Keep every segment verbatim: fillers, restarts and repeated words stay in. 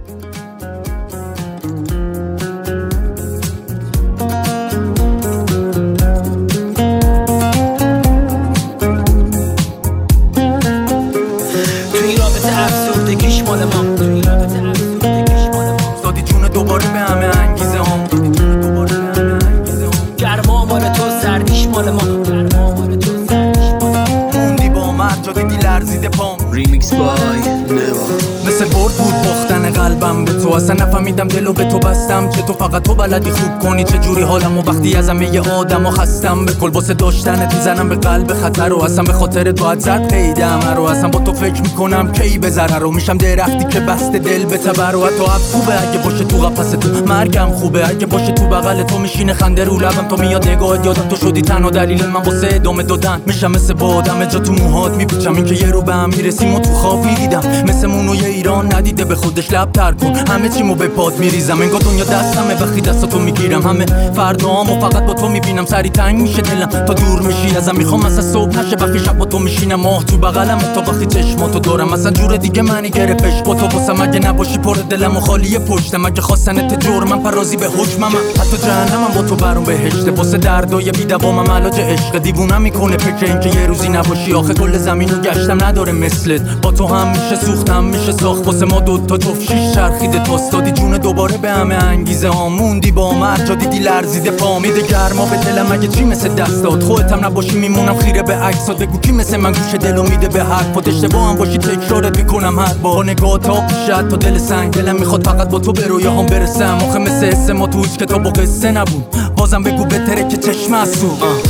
ریمیکس بای نوا. مثل برد بود باختن قلبم به تو، اصلا نفهمیدم دلو به تو بستم چه تو فقط تو بلدی خوب کنی چه جوری حالمو وقتی از همه آدم و خستم. به کل واسه داشتنت میزنم به قلب خطر و اصلا به خاطرت باید زد قیدم رو. اصلا با تو فکر میکنم کی به ضرر رو میشم درختی که بسته دل به تبر و حتی خوبه اگه باشه تو قفس تو، مرگم خوبه اگه باشه تو بغل تو، میشینه خنده رو لبم تو میاد نگاهت یادم تو شدی تنها دلیل من واسه ادامه دادن. میشم مثل بادم جا تو موهات میپیچم، این که یه رو به هم میرسیم و تو خواب میدیدم مثل مونوی ایران ندیده به خودش لب تر کن، همه چیمو به پاد میریزم انگار دنیا دستمه وقتی دستاتو میگیرم، همه فردامو فقط با تو میبینم، سری تنگ میشه دلم تا دور میشی ازم، میخوام مثلا صبح نشه وقتی شب با تو میشینم، ماه تو بغلم تا وقتی چشماتو دارم، مثلا جور دیگه منی گرفتش با تو واسم، اگه نباشی پر دلم و خالی پشتم، اگه خواستنت جرمم پرازی به حکمم، حتی جهنمم با تو برام بهشته، واسه دردای بی‌دوامم علاج عشق، دیوونم میکنه فکر این که یه روزی نباشی، آخه کل زمینو گشتم نداره مثلت، با تو هم میشه سوختم میشه ساخت، واسه ما دوتا جفت شیش چرخیده تاستادی جون دوباره به همه انگیزه ها، موندی با من جا دیدی لرزیده پامیده گرما به دلم، اگه چی مثل دستات خودتم نباشی میمونم خیره به عکسات، بگو کی مثل من گوش دلو میده به حرفات، اشتباه هم باشی تکرارت میکنم هر بار، نگاه تا پیشت تا دل سنگ، دلم میخواد فقط با تو به رویاهام برسم، آخه مثل حس ما تو هیچ کتاب و قصه نبود، بازم بگو بهتره که چشم از تو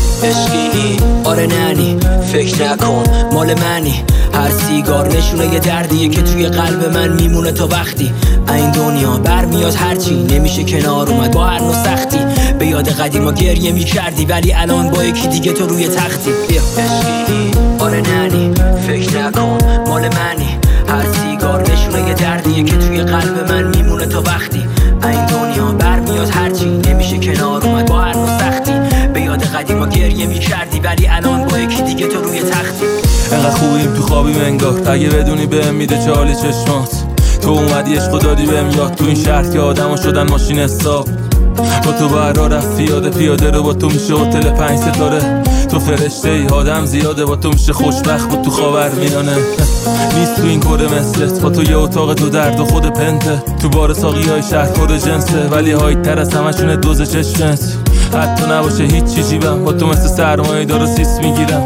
عشقی آره ننی فکر نکن مال منی، هر سیگار نشونه یه دردیه که توی قلب من میمونه تا وقتی این دنیا برمیاد، هرچی نمیشه کنار اومد با هر نوع سختی، به یاد قدیما گریه میکردی ولی الان با یکی دیگه تو روی تختی. بیا عشقی آره ننی فکر نکن مال منی، هر سیگار نشونه یه دردیه که توی قلب من میمونه تا وقتی این دنیا برمیاد، هرچی نمیشه کنار اومد با هر نوع سختی، به یاد قدیما گریه میکردی ولی الان با یکی دیگه تو روی تختی. انقدر خوبیم تو خوابیم انگار، اگه بدونی بهم میده چه حالی چشمات، تو اومدی عشقو دادی بهم یاد، تو این شهر که آدمو شدن ماشین حساب، با تو برا رفت پیاده پیاده رو با تو میشه هتل پنج ستاره، تو فرشته ای آدم زیاده با تو میشه خوشبخت بود تو خاور میانه، نیست تو این کره مثلت، با تو یه اتاق تو درد و خود پنته، تو بار ساقی های شهر کره جنسه ولی هایت تر از همشونه دوز چشمت، حتی نباشه هیچ چی جیبم با تو مثل سرمایه دارو سیس میگیرم،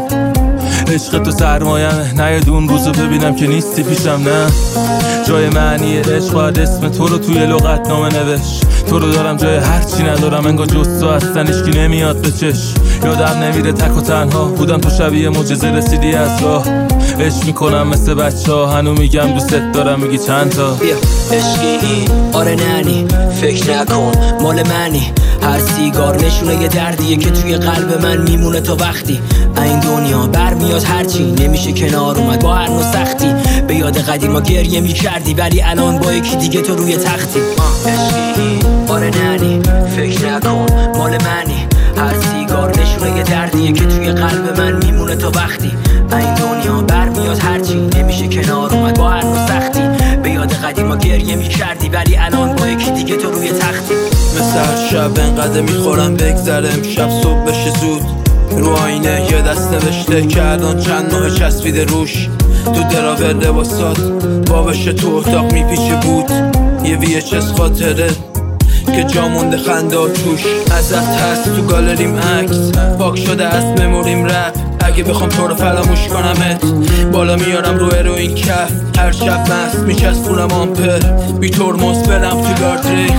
عشق تو سرمایمه نه یه دون روزو ببینم که نیستی پیشم، نه جای معنی عشق باید اسم تو رو توی لغت نامه نوشت، تو رو دارم جای هرچی ندارم انگار جز تو هستن اشکی نمیاد به چشم، یادم نمیره تک و تنها بودم تو شبیه معجزه رسیدی از راه، عشق میکنم مثل بچه ها هنو میگم دوست دارم میگی چند تا. بیا عشقی آره ننی فکر نکن مال منی، هر سیگار نشونه یه دردیه که توی قلب من میمونه تا وقتی این دنیا برمیاد، هرچی نمیشه کنار اومد با هر نوع سختی، به یاد قدیما گریه میکردی ولی الان با یکی دیگه تو روی تختی. عشقی آره ننی فکر نکن مال منی، هر سیگار نشونه یه دردیه که توی قلب من میمونه تا وقتی این دنیا برمیاد، هرچی نمیشه کنار اومد با هر نوع سختی، به یاد قدیما گریه میکردی ولی الان با یکی دیگه تو روی تختی. مثل هر شب انقدر میخورم بگذره امشب صبح بشه زود، رو آینه یه دست نوشته کردن چند ماه چسبیده روش، تو دراور لباسات بابش تو اتاق میپیچه بود، یه وی اچ اس خاطره که جا مونده خنده توش، ازت هست تو گالریم عکس پاک شده از مموریم رپ، اگه بخوام تو رو فراموش کنمت بالا میارم رو اروین کف، هر شب مست میچسبونم آمپر بی ترمز برم تو گاردریل،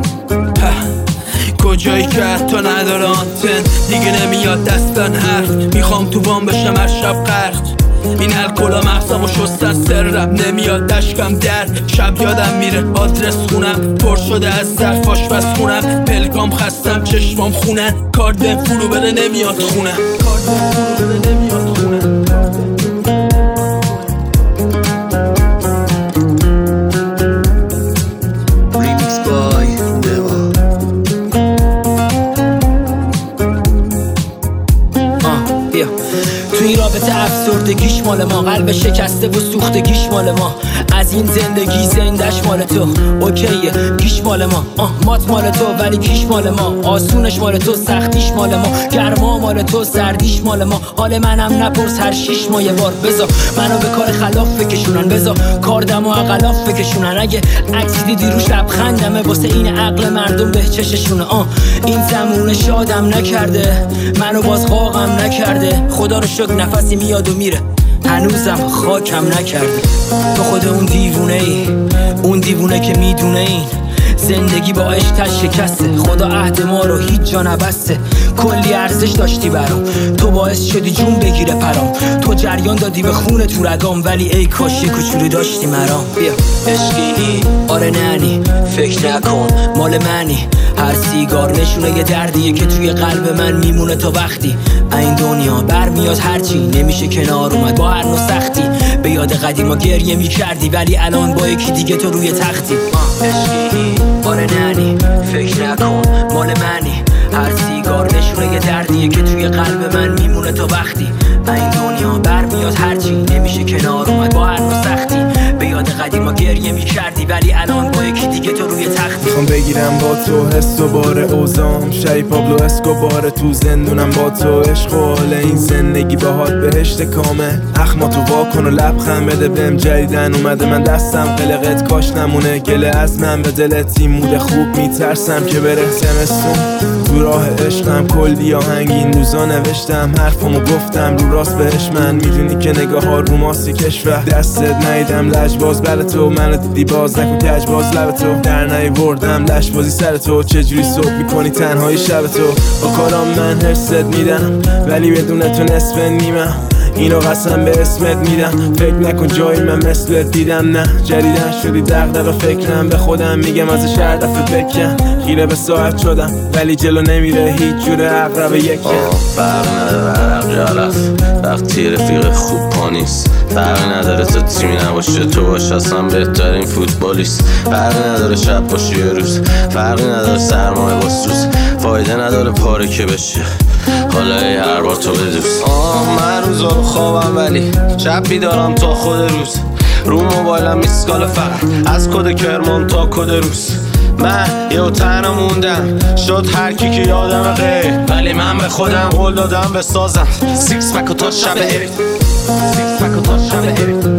کجایی که حتی نداره آنتن دیگه نمیاد دستن حرف، میخوام تو وام بشم هر شب غرق، این الکلا مغزم و شستن سرم نمیاد دشکم در شب یادم میره آدرس خونم پر شده از ظرف آشپز خونم، پلکام خستم چشمام خونن کاردم فرو بره نمیاد خونم، کاردم فرو بره نمیاد خونم. ریمیکس بای نوا. آه بیا تو این رابطه افسردگیش مال ما، قلب شکسته و سوختگیش مال ما، از از این زندگی زندش مال تو اوکیه، گیش مال ما آه مات مال تو ولی کیش مال ما، آسونش مال تو سختیش مال ما، گرما مال تو سردیش مال ما. حال منم نپرس هر شیش ماه یه بار بذار منو به کار خلاف بکشونن، بذار کاردم و عقلاف بکشونن. اگه عکسی دیدی روش لبخندمه واسه این عقل مردم به چششونه. آه این زمونه شادم نکرده منو باز قاقم نکرده، خدا رو شکر نفسی میاد و میره هنوزم خاکم نکرده. تو خود اون دیوونه ای، اون دیوونه که میدونه این زندگی با عشقش شکسته، خدا عهد ما رو هیچ جا نبسته. کلی ارزش داشتی برام، تو باعث شدی جون بگیره پرام، تو جریان دادی به خون تو رگام، ولی ای کاش یه کوچولو داشتی مرام. بیا عشقی آره ننی فکر نکن مال منی، هر سیگار نشونه یه دردیه که توی قلب من میمونه تا وقتی این دنیا برمیاد هرچی نمیشه کنار اومد با هر نوع سختی. به یاد قدیما گریه میکردی ولی الان با یکی دیگه تو روی تختی. عشقی آره ننی فکر نکن مال منی، هر سیگار نشونه یه دردیه که توی قلب من میمونه تا وقتی این دنیا برمیاد هرچی نمیشه کنار اومد با هر نوع سختی. به یاد قدیما گریه میکردی ولی الان با یکی دیگه تو روی تختی. میخوام بگیرم با تو حس و بار اوزام، شای پابلو اسکوبار تو زندونم با تو، عشق و حال این زندگی باهات بهشت کامه. اخماتو واکن و لبخند بده بهم، جدیدن اومده من دستم قلقت کاش نمونه گله از من به دلت. این مود خوب میترسم که بره زمستون، تو راه عشقم کلی آهنگ این روزا نوشتم، حرفمو گفتم رو راست بهش. من میدونی که نگاه ها رو ماسی کشور دستت نیدم لجباز بر تو، منو دیدی باز نکن کجباز لب تو، در نیوردم لشبازی سر تو. چجوری صبح میکنی تنهای شب تو، با کارام من حست میدم ولی بدون تو نصف نیمم، اینو قسم به اسمت میدم. فکر نکن جایی من مثلت دیدم، نه جدیدن شدی دغدغه فکرم، به خودم میگم از هر دفعه بکن. خیره به ساعت شدم ولی جلو نمیره هیچ جور عقرب یکن. فرق نداره عرق جلف وقتی رفیق خوب پا نیست، فرق نداره تا تیمی نباشه تو باش اصلا بهترین فوتبالیست، فرق نداره شب باشه یه روز، فرق نداره سرمایه با سوز، فایده نداره پاره که بشه حالا ای هر بار تو بدوز. آه من روزا رو خوابم ولی شب بیدارم تا خود روز، رو موبایلم میسکال فقط از کد کرمان تا کد روز. من یه تنها موندم شد هر کی که یادم غیر، ولی من به خودم قول دادم بسازم سیکس پک و تا شب ایت، سیکس پک و تا شب ایت.